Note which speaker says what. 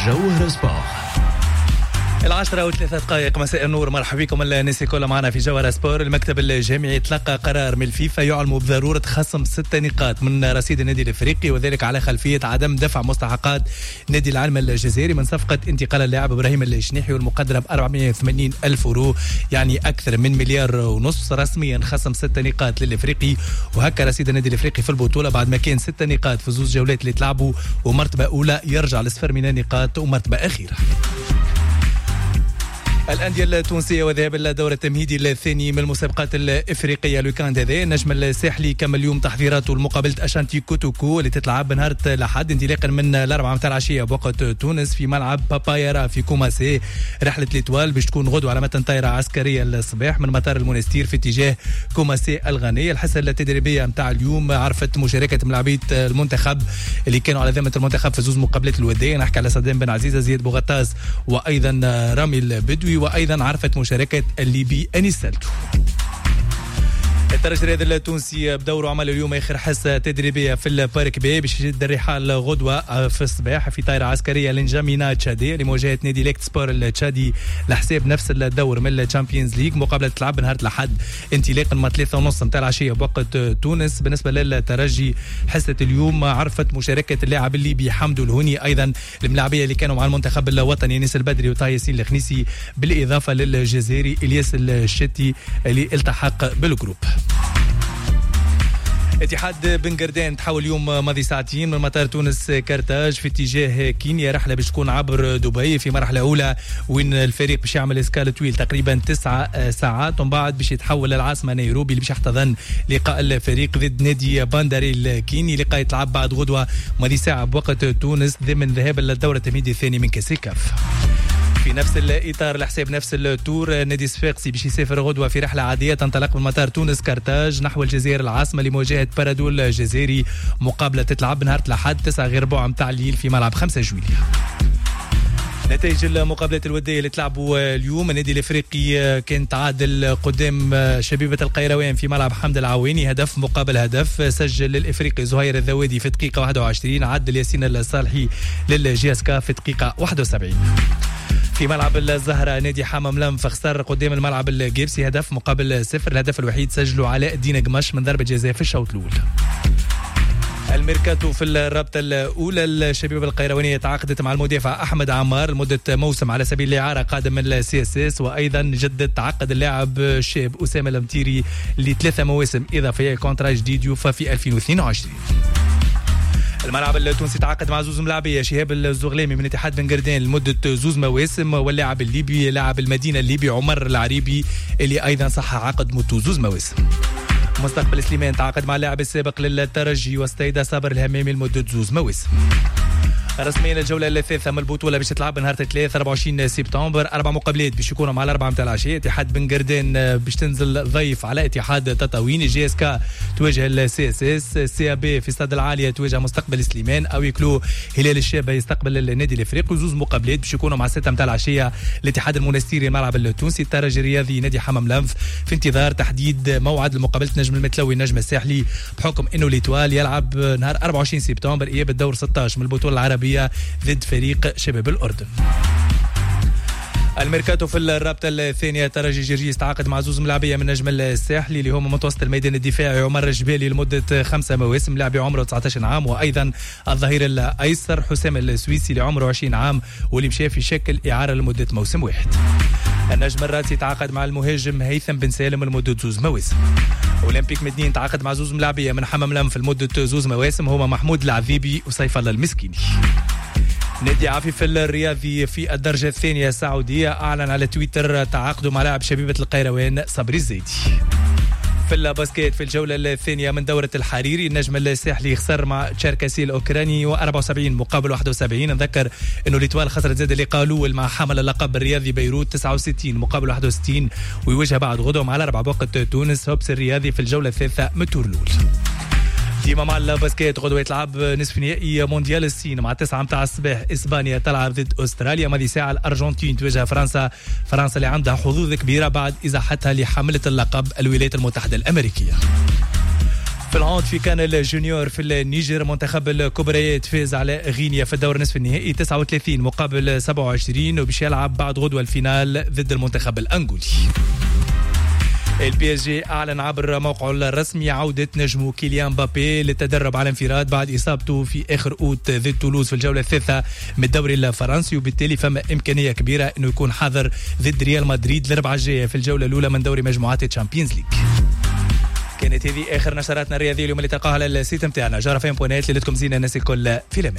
Speaker 1: جوهر سبور.
Speaker 2: 10:03 مساء النور، مرحبا بكم الناس الكل معنا في جوهر سبور. المكتب الجامعي تلقى قرار من الفيفا يعلم بضرورة خصم 6 نقاط من رصيد النادي الافريقي، وذلك على خلفية عدم دفع مستحقات نادي العلم الجزائري من صفقة انتقال اللاعب ابراهيم الشنيحي والمقدرة ب 480 ألف يورو، يعني أكثر من 1.5 مليار. رسميا خصم 6 نقاط للافريقي، وهكا رصيد النادي الافريقي في البطولة بعد ما كان 6 نقاط في زوج جولات اللي تلعبوا، ومرتبة أولى يرجع لصفر من النقاط ومرتبة أخيرة. الأندية التونسية وذهاب الدور التمهيدي الثاني من المسابقات الإفريقية الويكاند هذا. النجم الساحلي كمل اليوم تحضيراته لمقابلة أشانتي كوتوكو اللي تتلعب بنهار الأحد انطلاقا من 4 متاع العشية بوقت تونس في ملعب بابايرا في كوماسي. رحلة الإتوال باش تكون غدوة على متن طائرة عسكرية الصباح من مطار المنستير في اتجاه كوماسي الغنية. الحصة التدريبية متاع اليوم عرفت مشاركة ملاعبية المنتخب اللي كانوا على ذمة المنتخب في زوج مقابلات الودية. نحكي على صدام بن عزيزة، زياد بوغطاس، وأيضا رامي البدوي، وأيضا عرفت مشاركة الليبي أنيس سالتو. الترجي الرياضي التونسي بدوره عمل اليوم اخر حصه تدريبيه في البارك بي باش يشد الرحال غدوه في الصباح في طائره عسكريه لنجامينا تشادي لمواجهه نادي ليكت سبور التشادي لحساب نفس الدور من الشامبيونز ليج. مقابله تلعب نهار الاحد انطلاقا من 3:30 متاع العشيه بوقت تونس. بالنسبه للترجي حصه اليوم عرفت مشاركه اللاعب الليبي حمدو الهوني، ايضا الملاعبيه اللي كانوا مع المنتخب الوطني انيس البدري وطه ياسين الخنيسي، بالاضافه للجزائري الياس الشتي اللي التحق بالجروب. اتحاد بن قردان تحول اليوم ماضي ساعتين من مطار تونس كارتاج في اتجاه كينيا. رحله باش تكون عبر دبي في مرحله اولى، وين الفريق باش يعمل اسكال طويل تقريبا 9 ساعات، ومن بعد باش يتحول للعاصمه نيروبي اللي باش يحتضن لقاء الفريق ضد نادي بانداري الكيني. لقاء يتلعب بعد غدوه ماضي ساعه بوقت تونس ضمن ذهاب للدوره التمهيدي الثاني من كاس الكاف. في نفس الإطار لحساب نفس التور نادي الصفاقسي باش يسافر غدوة في رحلة عادية تنطلق من مطار تونس كارتاج نحو الجزائر العاصمة لمواجهة بارادول الجزائري. مقابلة تتلعب نهار الأحد 9:15 متاع الليل في ملعب 5 جويلية. نتائج المقابلات الودية اللي تلعبوا اليوم. النادي الافريقي كان تعادل قدام شبيبة القيروان في ملعب حمد العويني هدف مقابل هدف. سجل الافريقي زهير الذوادي في دقيقة 21، عدل ياسين الصالحي للجياسكا في دقيقة 71. في ملعب الزهرة نادي حمام لنف خسر قدام الملعب الجيبسي هدف مقابل 0. الهدف الوحيد سجله علاء الدين قمش من ضربة جزاء في الشوط الأول. الميركاتو في الرابطة الأولى. الشبيبة القيروانية تعاقدت مع المدافع أحمد عمار لمدة موسم على سبيل الإعارة قادم من الCSS، وأيضا جدد تعاقد اللاعب الشاب أسامة المتيري ل3 مواسم إضافية، كونترا جديد يوفى في 2022. الملعب التونسي تعاقد مع زوز ملاعبيه شهاب الزغلامي من اتحاد بن قردان لمده 2 مواسم، واللاعب الليبي لاعب المدينه الليبي عمر العريبي اللي ايضا صح عقد مدته 2 مواسم. مستقبل سليمان تعاقد مع اللاعب السابق للترجي واستيدا صابر الهمامي لمده 2 مواسم. رسميا الجوله الثالثه من البطوله باش تلعب نهار 24 سبتمبر. 4 مقابلات باش يكونوا مع 4 متاع العشيه. اتحاد بن قردان باش تنزل ضيف على اتحاد تطاوين. جي اس كا تواجه الCSS. سي بي في استاد العاليه تواجه مستقبل سليمان. او يكلو هلال الشابه يستقبل النادي الافريقي. وزوز مقابلات باش يكونوا مع 6 متاع العشيه. الاتحاد المنستيري الملعب التونسي. الترجي الرياضي نادي حمام لنف في انتظار تحديد موعد لمقابله نجم المتلوي النجم الساحلي، بحكم انه الإتوال يلعب نهار 24 سبتمبر اياب الدور 16 من البطوله العربيه ضد فريق شباب الأردن. الميركاتو في الرابطة الثانية. ترجي جرجيس تعاقد مع زوز ملاعبية من نجم الساحلي اللي هم متوسط الميدان الدفاعي عمر الجبالي لمدة 5 مواسم، لاعب عمره 19 عام، وأيضا الظهير الأيسر حسام السويسي اللي عمره 20 عام واللي مشى في شكل إعارة لمدة موسم واحد. النجم الراسي تعاقد مع المهاجم هيثم بن سالم لمدة 2 مواسم. أولمبيك مدنين تعاقد مع زوز ملاعبية من حمام لنف لمدة 2 مواسم، هما محمود العذيبي وسيف الله المسكيني. نادي عفيف الرياضي في الدرجة الثانية السعودية أعلن على تويتر تعاقده مع لاعب شبيبة القيروان صبري الزيدي. في الباسكيت في الجولة الثانية من دورة الحريري النجم الساحلي خسر مع تشاركاسي الأوكراني 74 مقابل 71. نذكر أنه الإتوال خسرت زاد اللقاء الأول مع حامل اللقب الرياضي بيروت 69 مقابل 61، ويواجه بعد غدوة على 4 بوقت تونس هوبس الرياضي في الجولة الثالثة من التور الأول. ديما مع الباسكيت غدوة يتلعب نصف نهائي مونديال الصين مع 9 متاع الصباح. اسبانيا تلعب ضد استراليا. ماضي ساعة الارجنتين تواجه فرنسا اللي عندها حظوظ كبيرة بعد ازاحتها لحاملة اللقب الولايات المتحدة الامريكية. في العود في كان الجونيور في النيجر منتخب الكبريات فاز على غينيا في الدور نصف النهائي 39 مقابل 27 وباش يلعب بعد غدوة الفينال ضد المنتخب الأنغولي. البي اس جي اعلن عبر موقعه الرسمي عودة نجمه كيليان مبابي للتدرب على انفراد بعد اصابته في اخر اوت ضد تولوز في الجولة الثالثة من الدوري الفرنسي وبالتالي فما امكانية كبيرة انه يكون حاضر ضد ريال مدريد الاربعاء الجاية في الجولة الاولى من دوري مجموعات الشامبيونز ليج. كانت هذه اخر نشراتنا الرياضية اليوم اللي تلقاها على السيت نتاعنا جارفين بوينات اللي لكم زينة الناس الكل في